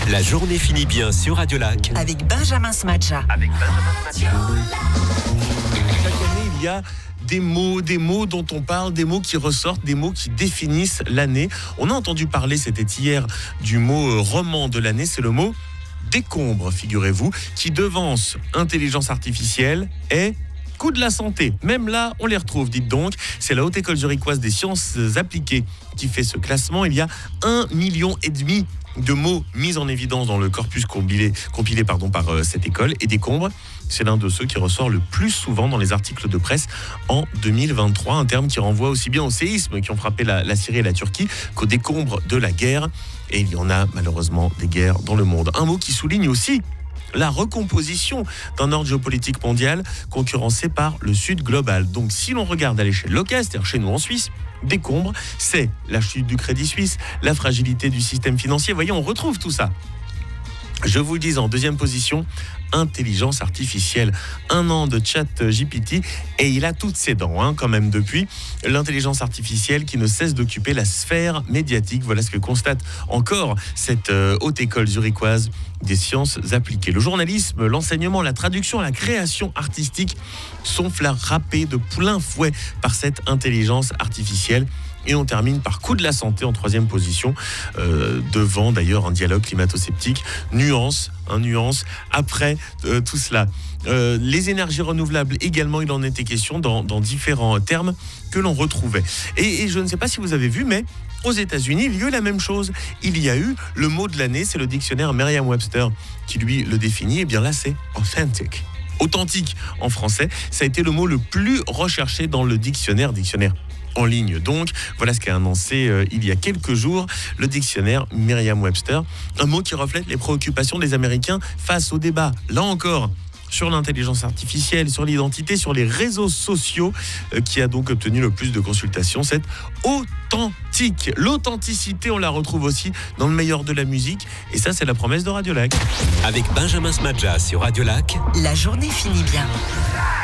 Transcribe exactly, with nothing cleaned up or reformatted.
La journée finit bien sur Radio Lac. Avec Benjamin Smadja. Avec Benjamin Smadja. Chaque année, il y a des mots, des mots dont on parle, des mots qui ressortent, des mots qui définissent l'année. On a entendu parler, c'était hier, du mot roman de l'année, c'est le mot décombre, figurez-vous, qui devance intelligence artificielle et coût de la santé. Même là, on les retrouve, dites donc. C'est la Haute École zurichoise des sciences appliquées qui fait ce classement. Il y a un million et demi de mots mis en évidence dans le corpus compilé, compilé pardon, par euh, cette école. Et décombre, c'est l'un de ceux qui ressort le plus souvent dans les articles de presse en deux mille vingt-trois. Un terme qui renvoie aussi bien aux séismes qui ont frappé la, la Syrie et la Turquie qu'aux décombres de la guerre. Et il y en a malheureusement des guerres dans le monde. Un mot qui souligne aussi la recomposition d'un ordre géopolitique mondial concurrencé par le Sud global. Donc si l'on regarde à l'échelle locale, c'est-à-dire chez nous en Suisse, décombre, c'est la chute du crédit suisse, la fragilité du système financier. Vous voyez, on retrouve tout ça. Je vous le dis en deuxième position, intelligence artificielle. Un an de chat G P T et il a toutes ses dents hein, quand même depuis. L'intelligence artificielle qui ne cesse d'occuper la sphère médiatique. Voilà ce que constate encore cette euh, haute école zurichoise des sciences appliquées. Le journalisme, l'enseignement, la traduction, la création artistique sont frappés de plein fouet par cette intelligence artificielle. Et on termine par coût de la santé en troisième position, euh, devant d'ailleurs un dialogue climato-sceptique. Nuance, un nuance, après euh, tout cela. Euh, les énergies renouvelables également, il en était question dans, dans différents termes que l'on retrouvait. Et, et je ne sais pas si vous avez vu, mais aux États-Unis, il y a eu la même chose. Il y a eu le mot de l'année, c'est le dictionnaire Merriam-Webster qui lui le définit. Et bien là, c'est authentic. Authentique en français, ça a été le mot le plus recherché dans le dictionnaire, dictionnaire en ligne. Donc, voilà ce qu'a annoncé euh, il y a quelques jours le dictionnaire Merriam-Webster. Un mot qui reflète les préoccupations des Américains face au débat, là encore, sur l'intelligence artificielle, sur l'identité, sur les réseaux sociaux, euh, qui a donc obtenu le plus de consultations. C'est authentique. L'authenticité, on la retrouve aussi dans le meilleur de la musique. Et ça, c'est la promesse de Radio Lac. Avec Benjamin Smadja sur Radio Lac. La journée finit bien.